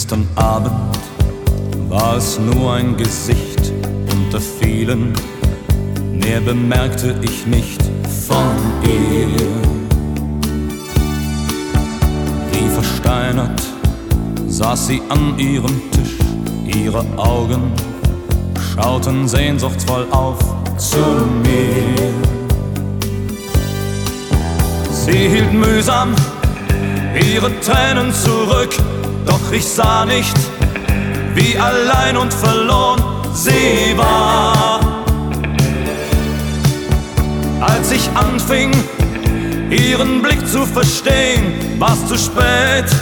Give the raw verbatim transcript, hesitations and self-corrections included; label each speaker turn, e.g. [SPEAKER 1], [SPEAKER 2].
[SPEAKER 1] Gestern Abend war es nur ein Gesicht unter vielen, mehr bemerkte ich nicht von ihr. Wie versteinert saß sie an ihrem Tisch, ihre Augen schauten sehnsuchtsvoll auf zu mir. Sie hielt mühsam ihre Tränen zurück, doch ich sah nicht, wie allein und verloren sie war. Als ich anfing, ihren Blick zu verstehen, war's zu spät.